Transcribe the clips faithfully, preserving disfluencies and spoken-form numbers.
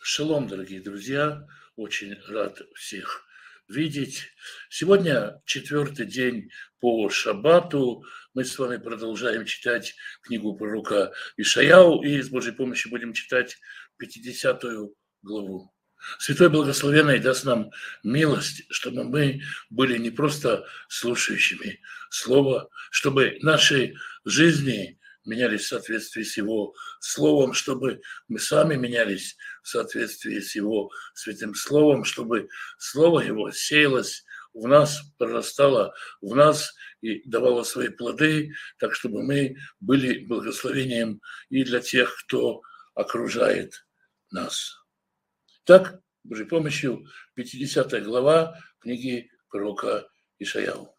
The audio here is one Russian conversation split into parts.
Шалом, дорогие друзья! Очень рад всех видеть. Сегодня четвертый день по шаббату. Мы с вами продолжаем читать книгу пророка Ишаяу и с Божьей помощью будем читать пятидесятую главу. Святой Благословенный даст нам милость, чтобы мы были не просто слушающими Слова, чтобы наши жизни менялись в соответствии с Его Словом, чтобы мы сами менялись в соответствии с Его Святым Словом, чтобы Слово Его сеялось в нас, прорастало в нас и давало свои плоды, так чтобы мы были благословением и для тех, кто окружает нас. Так, Божьей помощью, пятидесятая глава книги пророка Ишаяу.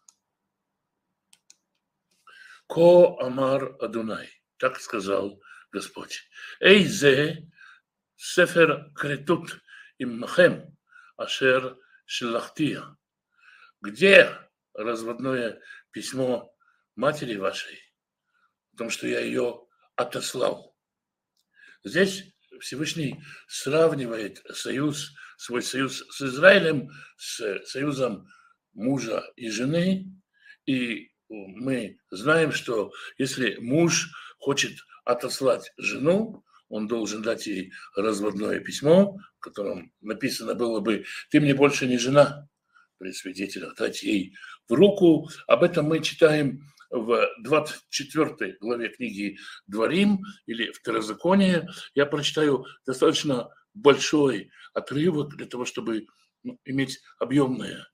Ко амар Адунай, так сказал Господь. Эй зе сефер критут иммахем ашер шелахтия. Где разводное письмо матери вашей, потому что я ее отослал? Здесь Всевышний сравнивает союз, свой союз с Израилем, с союзом мужа и жены. И мы знаем, что если муж хочет отослать жену, он должен дать ей разводное письмо, в котором написано было бы: «Ты мне больше не жена», при свидетелях, дать ей в руку. Об этом мы читаем в двадцать четвёртой главе книги Дворим или Второзаконие. Я прочитаю достаточно большой отрывок для того, чтобы ну, иметь объемное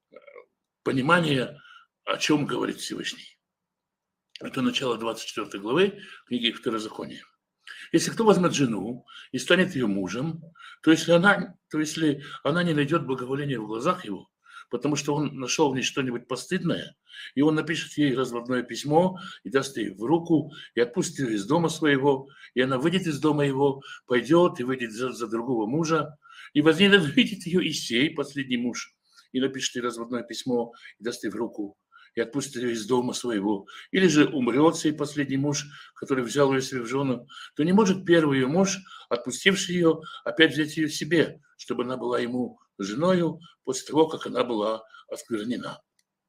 понимание, о чем говорит Всевышний. Это начало двадцать четвёртой главы книги Второзакония. Если кто возьмет жену и станет ее мужем, то если она, то если она не найдет благоволения в глазах его, потому что он нашел в ней что-нибудь постыдное, и он напишет ей разводное письмо и даст ей в руку, и отпустит ее из дома своего, и она выйдет из дома его, пойдет и выйдет за, за другого мужа, и возненавидит ее Исей, последний муж, и напишет ей разводное письмо и даст ей в руку, и отпустит ее из дома своего, или же умрет сей последний муж, который взял ее себе в жену, то не может первый ее муж, отпустивший ее, опять взять ее себе, чтобы она была ему женою после того, как она была осквернена.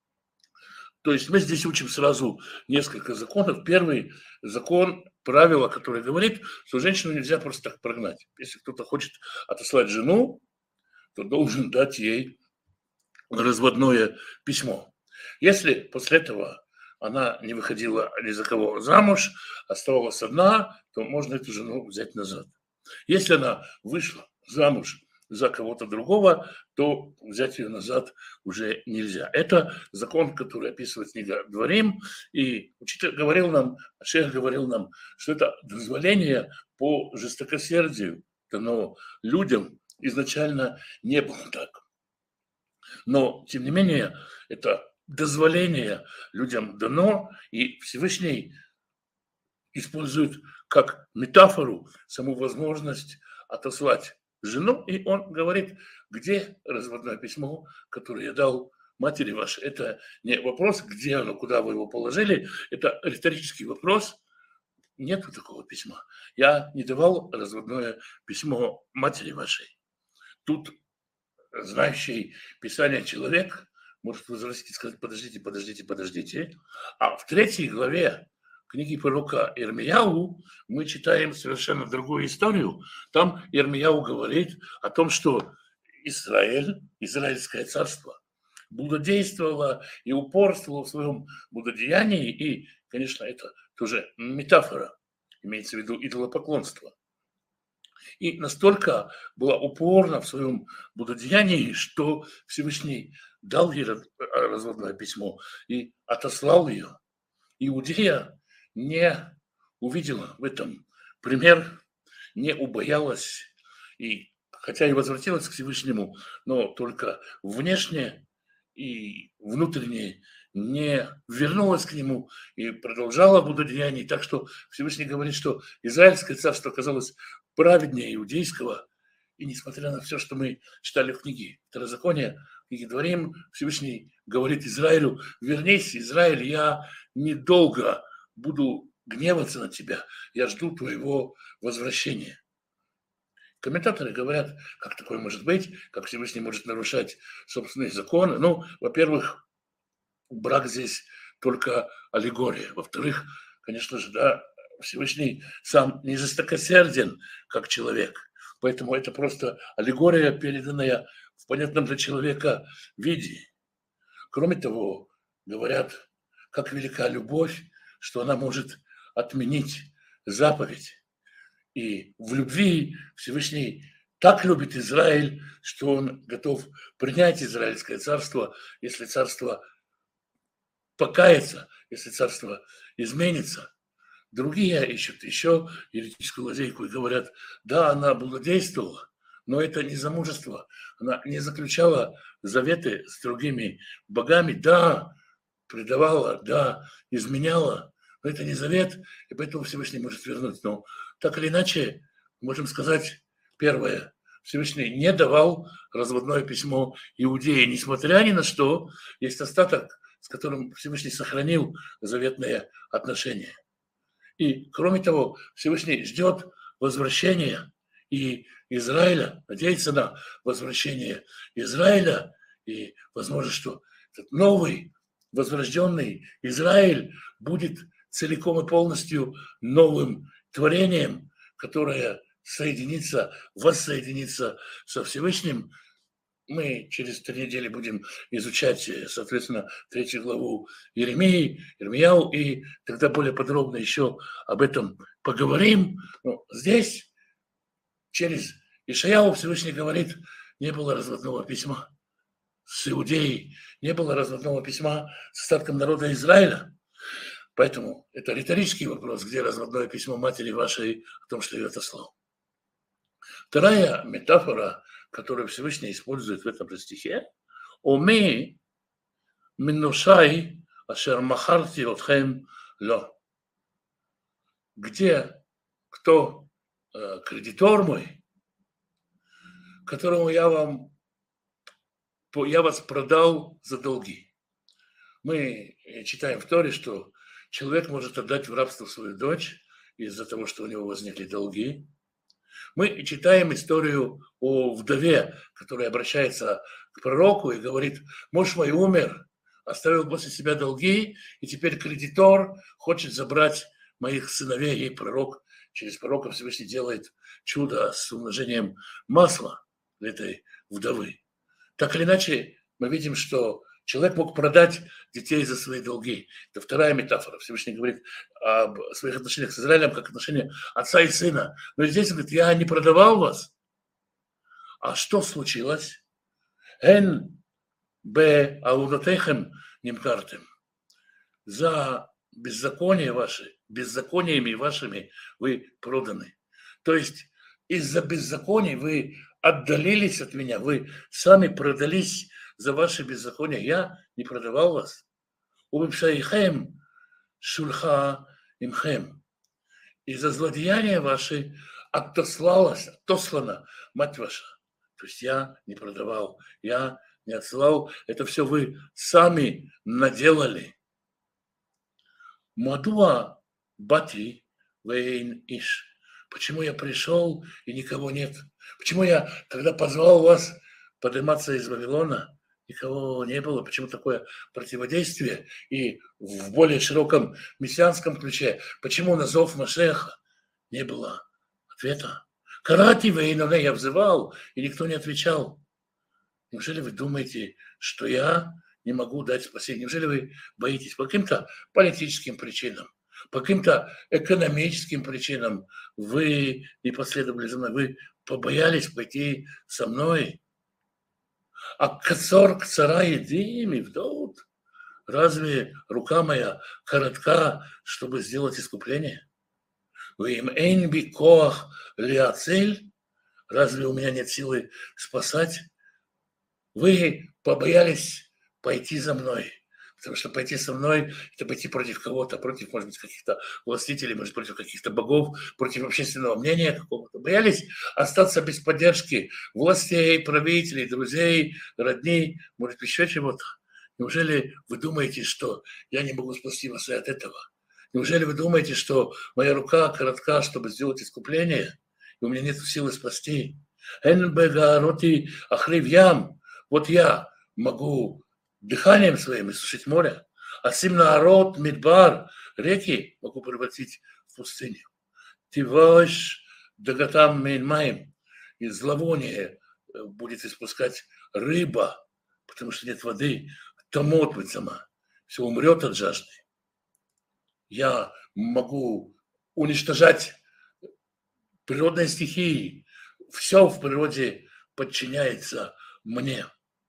То есть мы здесь учим сразу несколько законов. Первый закон, правило, которое говорит, что женщину нельзя просто так прогнать. Если кто-то хочет отослать жену, то должен дать ей разводное письмо. Если после этого она не выходила ни за кого замуж, оставалась одна, то можно эту жену взять назад. Если она вышла замуж за кого-то другого, то взять ее назад уже нельзя. Это закон, который описывает книга Дворим, и учитель говорил нам, шейх говорил нам, что это дозволение по жестокосердию дано людям, изначально не было так. Но, тем не менее, это дозволение людям дано, и Всевышний использует как метафору саму возможность отослать жену, и он говорит: где разводное письмо, которое я дал матери вашей. Это не вопрос, где оно, куда вы его положили, это риторический вопрос. Нету такого письма. Я не давал разводное письмо матери вашей. Тут знающий Писание человек может возразить и сказать: подождите, подождите, подождите. А в третьей главе книги пророка Ирмияу мы читаем совершенно другую историю. Там Ирмияу говорит о том, что Израиль, Израильское царство, блудодействовало и упорствовало в своем блудодеянии. И, конечно, это тоже метафора, имеется в виду идолопоклонство. И настолько была упорна в своем блудодеянии, что Всевышний дал ей разводное письмо и отослал ее. Иудея не увидела в этом пример, не убоялась, и хотя и возвратилась к Всевышнему, но только внешне и внутренне не вернулась к нему и продолжала блудодеяние. Так что Всевышний говорит, что Израильское царство оказалось праведнее иудейского. И несмотря на все, что мы читали в книге Второзакония, в книге Дворим, Всевышний говорит Израилю: вернись, Израиль, я недолго буду гневаться на тебя, я жду твоего возвращения. Комментаторы говорят, как такое может быть, как Всевышний может нарушать собственные законы. Ну, во-первых, брак здесь только аллегория. Во-вторых, конечно же, да, Всевышний сам не жестокосерден, как человек. Поэтому это просто аллегория, переданная в понятном для человека виде. Кроме того, говорят, как велика любовь, что она может отменить заповедь. И в любви Всевышний так любит Израиль, что он готов принять Израильское царство, если царство покается, если царство изменится. Другие ищут еще юридическую лазейку и говорят, да, она блудодействовала, но это не замужество. Она не заключала заветы с другими богами, да, предавала, да, изменяла, но это не завет, и поэтому Всевышний может вернуть. Но так или иначе, можем сказать, первое, Всевышний не давал разводное письмо Иудеи, несмотря ни на что, есть остаток, с которым Всевышний сохранил заветные отношения. И, кроме того, Всевышний ждет возвращения и Израиля, надеется на возвращение Израиля, и возможно, что этот новый возрожденный Израиль будет целиком и полностью новым творением, которое соединится, воссоединится со Всевышним. Мы через три недели будем изучать, соответственно, третью главу Иеремии, Ирмияу, и тогда более подробно еще об этом поговорим. Но здесь, через Ишаяу, Всевышний говорит, не было разводного письма с Иудеей, не было разводного письма с остатком народа Израиля. Поэтому это риторический вопрос, где разводное письмо матери вашей о том, что ее отослал. Вторая метафора, которую Всевышний использует в этом же стихе, «Оми минушай ашер махарти отхем ло». Где, кто э, кредитор мой, которому я вам, я вас продал за долги. Мы читаем в Торе, что человек может отдать в рабство свою дочь из-за того, что у него возникли долги. Мы читаем историю о вдове, которая обращается к пророку и говорит, муж мой умер, оставил после себя долги, и теперь кредитор хочет забрать моих сыновей. И пророк через пророка Всевышний делает чудо с умножением масла для этой вдовы. Так или иначе, мы видим, что человек мог продать детей за свои долги. Это вторая метафора. Всевышний говорит об своих отношениях с Израилем, как отношения отца и сына. Но здесь он говорит, я не продавал вас. А что случилось? Эн бе аудотехем нимкартем. За беззаконие ваши, беззакониями вашими вы проданы. То есть из-за беззаконий вы отдалились от меня, вы сами продались за ваши беззакония. Я не продавал вас. Убившайхем шульха имхем. И за злодеяния ваши отослалась, отослана мать ваша. То есть я не продавал, я не отсылал. Это все вы сами наделали. Мадуа бати вейн иш. Почему я пришел и никого нет? Почему я, когда позвал вас подниматься из Вавилона, никого не было? Почему такое противодействие? И в более широком мессианском ключе, почему на зов Машеха не было ответа? Карати вейноне, я взывал, и никто не отвечал. Неужели вы думаете, что я не могу дать спасение? Неужели вы боитесь по каким-то политическим причинам? По каким-то экономическим причинам вы не последовали за мной, вы побоялись пойти со мной. А кацор кцара едим и вдот. Разве рука моя коротка, чтобы сделать искупление? Вы им эйнби коах лиацель. Разве у меня нет силы спасать? Вы побоялись пойти за мной. Потому что пойти со мной – это пойти против кого-то, против, может быть, каких-то властителей, может, против каких-то богов, против общественного мнения какого-то. Боялись остаться без поддержки властей, правителей, друзей, родней, может, еще чего-то. Неужели вы думаете, что я не могу спасти вас и от этого? Неужели вы думаете, что моя рука коротка, чтобы сделать искупление? и у меня нет силы спасти. Эн бегароти ахривьям. Вот я могу дыханием своим иссушить море. А симнаарот мидбар, реки могу превратить в пустыню. Тиваш дагатам мейнмаем. Из зловония будет испускать рыба, потому что нет воды. Томот быть сама. Все умрет от жажды. Я могу уничтожать природные стихии. Все в природе подчиняется мне.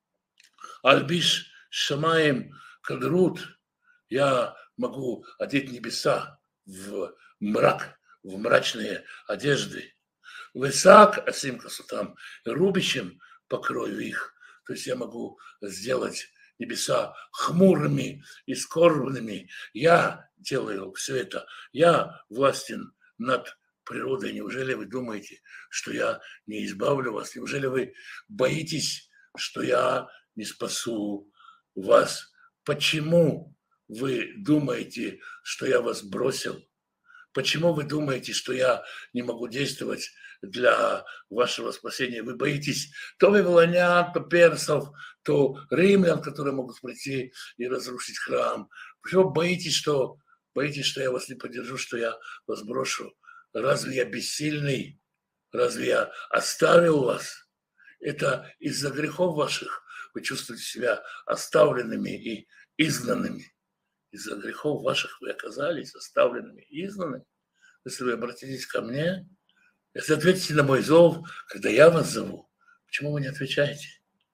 Альбиш шамаем кадрут. Я могу одеть небеса в мрак, в мрачные одежды. Высак асим красотам, рубищем покрою их. То есть я могу сделать небеса хмурыми и скорбными. Я делаю все это. Я властен над природой. Неужели вы думаете, что я не избавлю вас? Неужели вы боитесь, что я не спасу вас? Почему вы думаете, что я вас бросил? Почему вы думаете, что я не могу действовать для вашего спасения? Вы боитесь то вавилонян, то персов, то римлян, которые могут прийти и разрушить храм. Почему боитесь, что, боитесь, что я вас не поддержу, что я вас брошу? Разве я бессильный? Разве я оставил вас? Это из-за грехов ваших вы чувствуете себя оставленными и изгнанными. Из-за грехов ваших вы оказались оставленными и изгнанными. Если вы обратитесь ко мне, если ответите на мой зов, когда я вас зову, почему вы не отвечаете?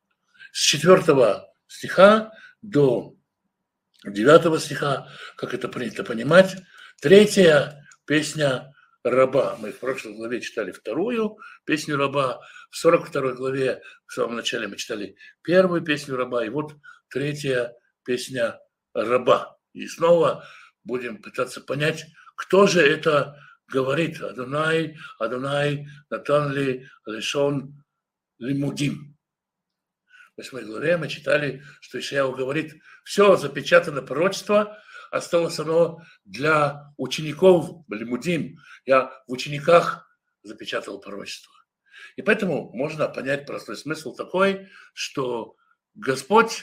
С четвертого стиха до девятого стиха, как это принято понимать, третья песня раба. Мы в прошлой главе читали вторую песню раба, в сорок второй главе в самом начале мы читали первую песню раба, и вот третья песня раба. И снова будем пытаться понять, кто же это говорит. Адонай, Адонай, Натан ли, Лешон, Лимудим. В восьмой главе мы читали, что Ишаяу говорит, все запечатано пророчество, осталось оно для учеников, Лимудим. Я в учениках запечатал пророчество. И поэтому можно понять простой смысл такой, что Господь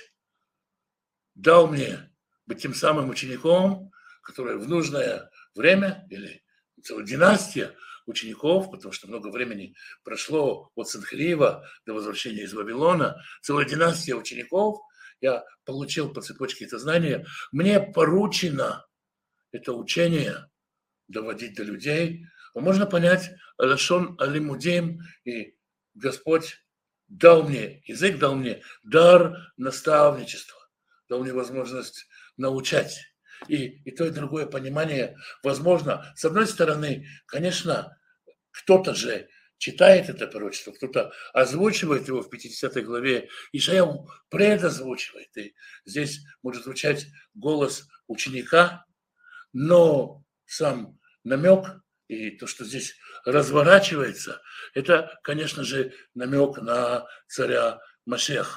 дал мне быть тем самым учеником, который в нужное время, или целая династия учеников, потому что много времени прошло от Санхериева до возвращения из Вавилона, целая династия учеников, я получил по цепочке это знание, мне поручено это учение доводить до людей. А можно понять, Лашон Алимудим, и Господь дал мне, язык дал мне дар наставничества, дал мне возможность научать. И, и то, и другое понимание возможно. С одной стороны, конечно, кто-то же читает это пророчество, кто-то озвучивает его в пятидесятой главе, Ишаяу предозвучивает. И здесь может звучать голос ученика, но сам намек и то, что здесь разворачивается, это, конечно же, намек на царя Машеха.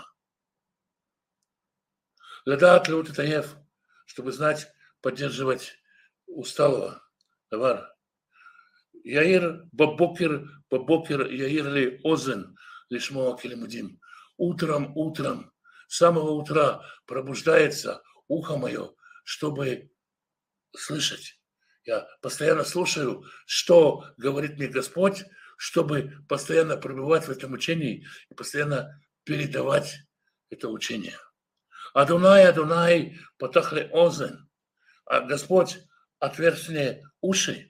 Ладат леут таев, чтобы знать, поддерживать усталого товара. Яир бабокер, бабокер, яир ли озен, лишмо келемудим. Утром, утром, с самого утра пробуждается ухо мое, чтобы слышать. Я постоянно слушаю, что говорит мне Господь, чтобы постоянно пребывать в этом учении и постоянно передавать это учение. Адунай, Адунай, потахле озен. А Господь отверз мне уши.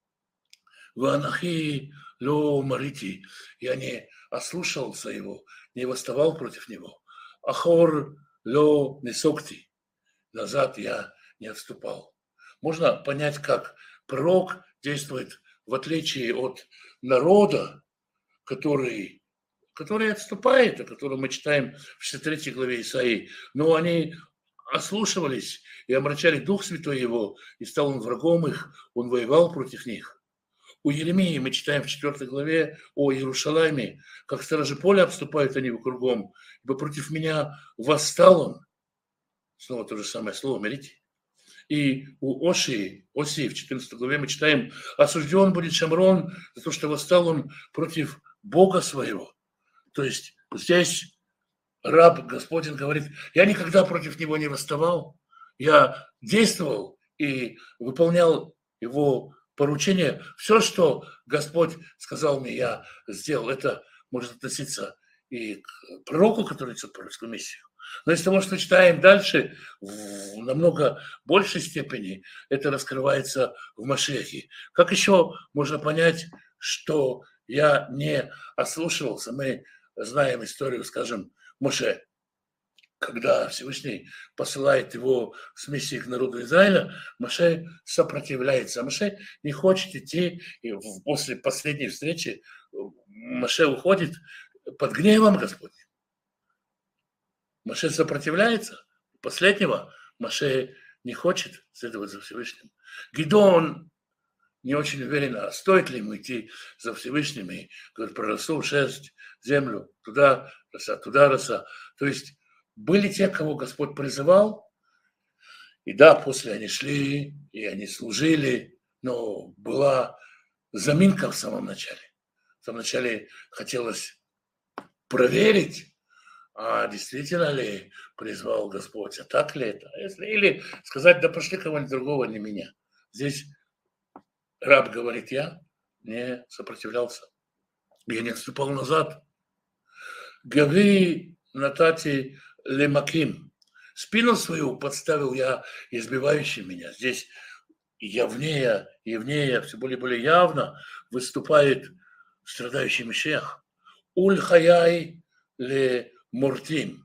Ванахи ло марити. Я не ослушался его, не восставал против него. Ахор ло несокти. Назад я не отступал. Можно понять, как пророк действует в отличие от народа, который, который отступает, о котором мы читаем в шестьдесят третьей главе Исаии. Но они ослушивались и омрачали Дух Святой его, и стал он врагом их, он воевал против них. У Еремии мы читаем в четвёртой главе о Иерусалиме, как стражи поля обступают они его кругом, ибо против меня восстал он. Снова то же самое слово, мирите. И у Ошии, Осии в четырнадцатой главе мы читаем: осужден будет Шамрон за то, что восстал он против Бога своего. То есть здесь раб Господень говорит: я никогда против него не восставал, я действовал и выполнял его поручение. Все, что Господь сказал мне, я сделал. Это может относиться и к пророку, который несет пророческую миссию. Но из того, что читаем дальше, в намного большей степени это раскрывается в Машиахе. Как еще можно понять, что я не ослушивался? Мы знаем историю, скажем, Моше, когда Всевышний посылает его с миссией к народу Израиля, Моше сопротивляется. А Моше не хочет идти, и после последней встречи Моше уходит под гневом Господним. Моше сопротивляется. Последнего Моше не хочет следовать за Всевышним. Гидеон не очень уверен, а стоит ли ему идти за Всевышним. И говорит: прорасту шерсть, землю, туда роса, туда роса. То есть были те, кого Господь призывал, и да, после они шли, и они служили, но была заминка в самом начале. В самом начале хотелось проверить, а действительно ли призвал Господь, а так ли это? Если, или сказать: да пошли кого-нибудь другого, не меня. Здесь раб говорит: я не сопротивлялся, я не отступал назад. Говори Натати Лемаким. Спину свою подставил я избивающим меня. Здесь явнее, явнее, все более и более явно выступает страдающий Машиах. Уль хаяй ле муртим.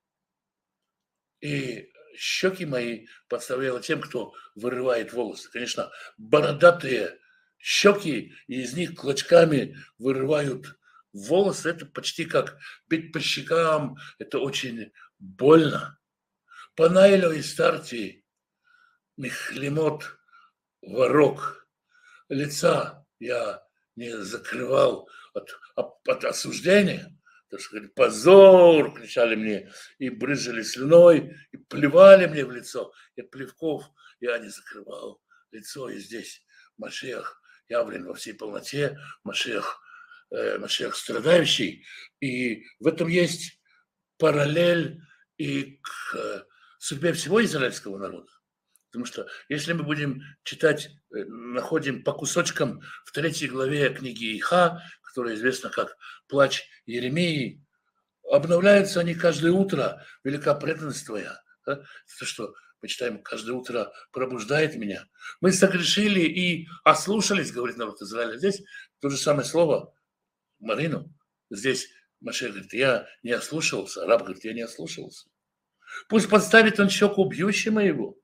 И щеки мои подставляла тем, кто вырывает волосы. Конечно, бородатые щеки, и из них клочками вырывают волосы. Это почти как бить по щекам. Это очень больно. Панайло и старти михлемот ворог. Лица я не закрывал от, от осуждения. То, что говорит: позор, кричали мне, и брызжали слюной, и плевали мне в лицо. И от плевков я не закрывал лицо. И здесь Машиах явлен во всей полноте, Машиах, э, Машиах страдающий. И в этом есть параллель и к э, судьбе всего израильского народа. Потому что если мы будем читать, находим по кусочкам в третьей главе книги Иха, которая известна как «Плач Иеремии», обновляются они каждое утро, велика преданность твоя. Да? То, что мы читаем: каждое утро пробуждает меня. Мы согрешили и ослушались, говорит народ Израиля. Здесь то же самое слово Марину. Здесь Машиах говорит: я не ослушался. Раб говорит: я не ослушался. Пусть подставит он щеку бьющему его.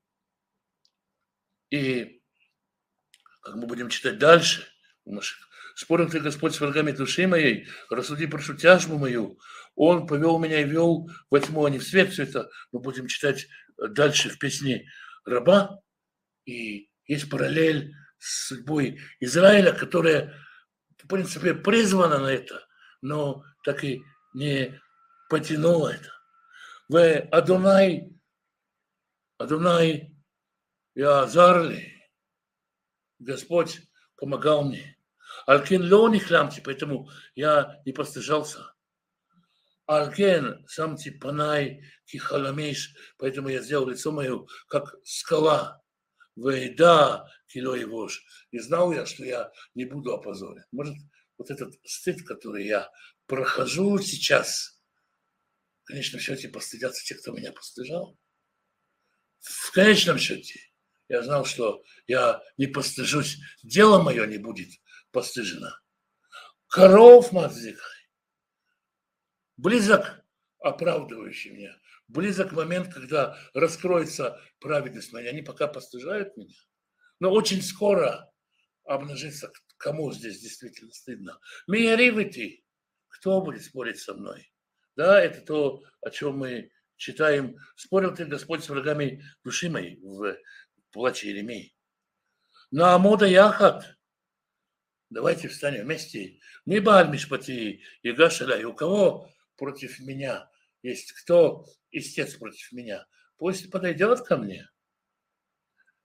И как мы будем читать дальше, спорил ты, Господь, с врагами души моей, рассуди, прошу, тяжбу мою. Он повел меня и вел во тьму, а не в свет. Все это мы будем читать дальше в песне раба. И есть параллель с судьбой Израиля, которая, в принципе, призвана на это, но так и не потянула это. В Адонай, Адонай, я азарли, Господь помогал мне. Алкен лони хламти, поэтому я не постыжался. Алкен самти панай кихаламиш, поэтому я сделал лицо мое как скала. Вейда кило и вож. И знал я, что я не буду опозорен. Может, вот этот стыд, который я прохожу сейчас, в конечном счете постыдятся те, кто меня постыжал. В конечном счете я знал, что я не постыжусь, дело мое не будет постыжено. Коров мадзикай. Близок оправдывающий меня. Близок момент, когда раскроется праведность моя. Они пока постыжают меня. Но очень скоро обнажится, кому здесь действительно стыдно. Мияривы ты. Кто будет спорить со мной? Да, это то, о чем мы читаем. Спорил ты, Господь, с врагами души моей в плаче Иеремии. На Амода Яхат. Давайте встанем вместе. Не Бааль Мишпати и Гашаля. И у кого против меня есть кто истец против меня? Пусть подойдет ко мне.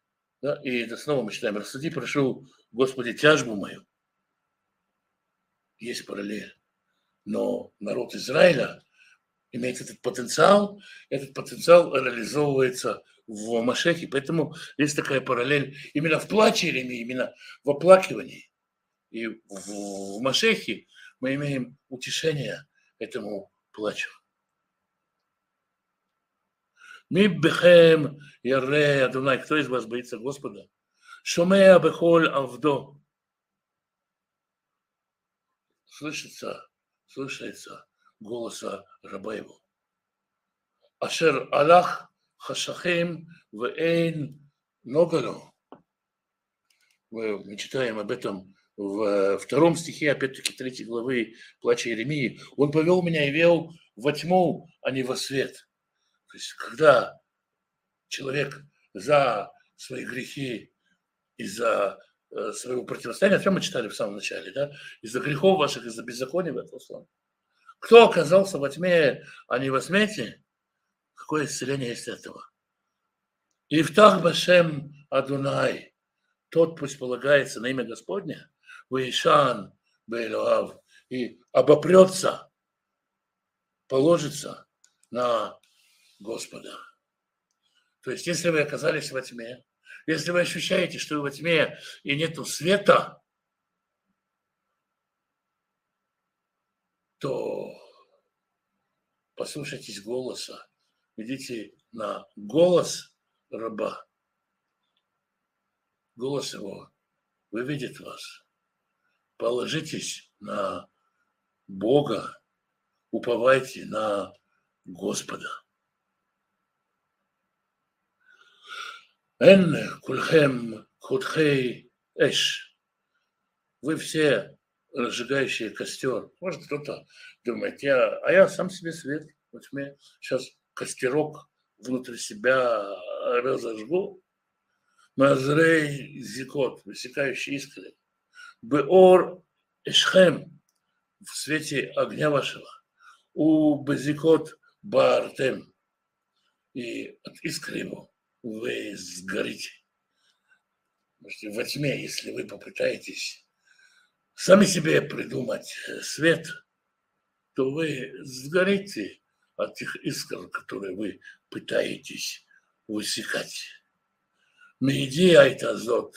Да? И это снова мы читаем: «Рассуди, прошу, Господи, тяжбу мою». Есть параллель. Но народ Израиля имеет этот потенциал, этот потенциал реализовывается в Машехе. Поэтому есть такая параллель именно в плаче Иеремии, именно в оплакивании. И в, в Машехе мы имеем утешение этому плачу. Ми бехем яре Адунай. Кто из вас боится Господа? Шомея бехоль авдо. Слышится, слышится голоса раба его. Ашер Аллах хашахим вэйн ногалу. Мы читаем об этом в втором стихе, опять-таки, третьей главы плача Иеремии. Он повел меня и вел во тьму, а не во свет. То есть, когда человек за свои грехи, из-за своего противостояния, о чем мы читали в самом начале, да, из-за грехов ваших, из-за беззакония, кто оказался во тьме, а не во свете, какое исцеление есть этого? Ифтах башем Адунай, тот пусть полагается на имя Господне, Ваишан Бейлоав, и обопрется, положится на Господа. То есть, если вы оказались во тьме, если вы ощущаете, что вы во тьме и нету света, то послушайтесь голоса, идите на голос раба. Голос его выведет вас. Положитесь на Бога, уповайте на Господа. Эн кульхем худхей эш. Вы все разжигающие костер. Может, кто-то думает, я, а я сам себе свет. Вот мне сейчас костерок внутри себя разожгу. Мазрей зикот, высекающий искры. Беор эшхем, в свете огня вашего. У безикот бартем. И от искры его вы сгорите. Во тьме, если вы попытаетесь сами себе придумать свет, то вы сгорите от тех искр, которые вы пытаетесь высекать. Мейди айтазот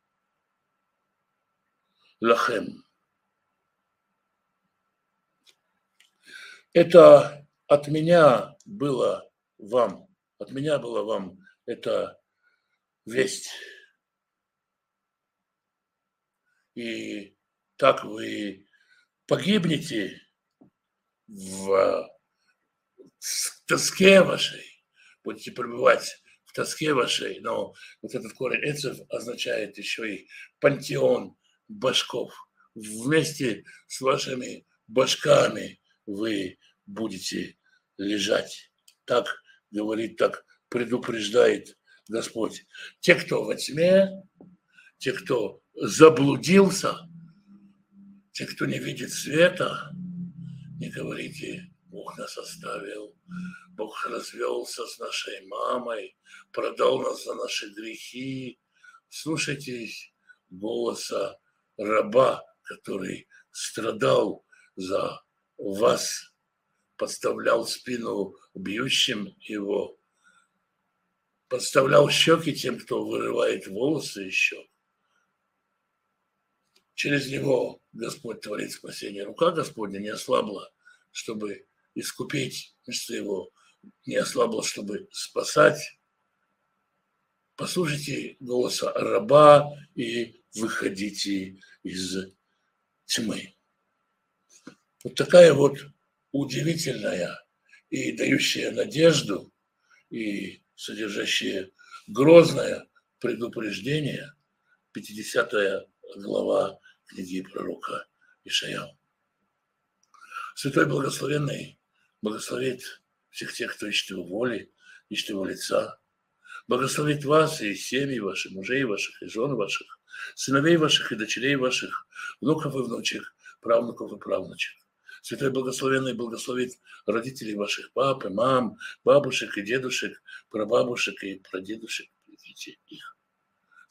лахем. Это от меня было вам, от меня было вам эта весть. И так вы погибнете в тоске вашей, будете пребывать в тоске вашей, но вот этот корень эцев означает еще и пантеон башков. Вместе с вашими башками вы будете лежать. Так говорит, так предупреждает Господь. Те, кто во тьме, те, кто заблудился, те, кто не видит света, не говорите, Бог нас оставил, Бог развелся с нашей мамой, продал нас за наши грехи. Слушайтесь голоса раба, который страдал за вас, подставлял спину бьющим его, подставлял щеки тем, кто вырывает волосы еще. Через него Господь творит спасение. Рука Господня не ослабла, чтобы искупить, вместо его не ослабла, чтобы спасать. Послушайте голоса раба и выходите из тьмы. Вот такая вот удивительная и дающая надежду, и содержащая грозное предупреждение пятидесятая глава книги пророка Ишаяу. Святой Благословенный благословит всех тех, кто ищет его воли, ищет его лица. Благословит вас и семьи ваших, мужей ваших и жен ваших, сыновей ваших и дочерей ваших, внуков и внучек, правнуков и правнучек. Святой Благословенный благословит родителей ваших пап и мам, бабушек и дедушек, прабабушек и прадедушек. Видите их.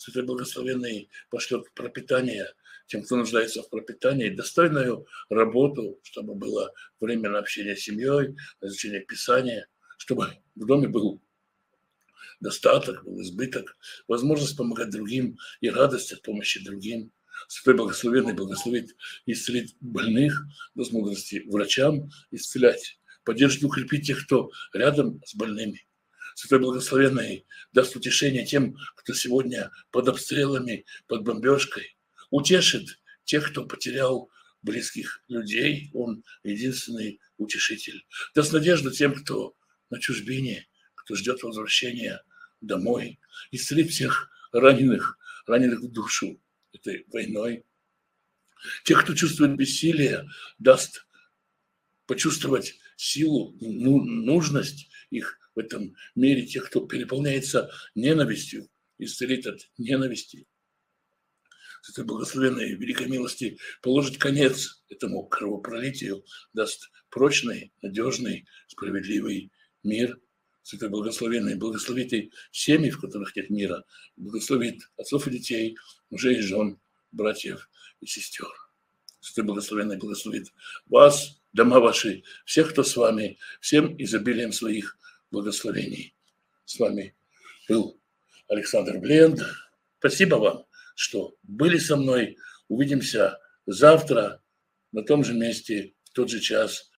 Святой Благословенный пошлет пропитание тем, кто нуждается в пропитании, достойную работу, чтобы было время на общение с семьей, на изучение Писания, чтобы в доме был достаток, был избыток, возможность помогать другим и радость от помощи другим. Святой Благословенный благословит исцелить больных, даст мудрости врачам исцелять, поддержит и укрепить тех, кто рядом с больными. Святой Благословенный даст утешение тем, кто сегодня под обстрелами, под бомбежкой, утешит тех, кто потерял близких людей. Он единственный утешитель. Даст надежду тем, кто на чужбине, кто ждет возвращения домой. Исцелит всех раненых, раненых в душу этой войной. Тех, кто чувствует бессилие, даст почувствовать силу, ну, нужность их в этом мире. Тех, кто переполняется ненавистью, исцелит от ненависти. Святой Благословенной великой милости положит конец этому кровопролитию, даст прочный, надежный, справедливый мир. Святой Благословенный благословит и семьи, в которых нет мира, благословит отцов и детей, мужей и жен, братьев и сестер. Святой Благословенный благословит вас, дома ваши, всех, кто с вами, всем изобилием своих благословений. С вами был Александр Бленд. Спасибо вам, что были со мной. Увидимся завтра на том же месте, в тот же час,